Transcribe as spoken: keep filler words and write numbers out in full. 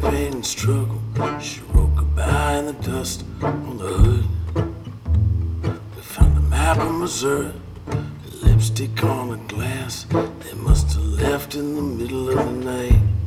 pain and struggle. She wrote goodbye in the dust on the hood. We found a map of Missouri, lipstick on a glass. They must have left in the middle of the night.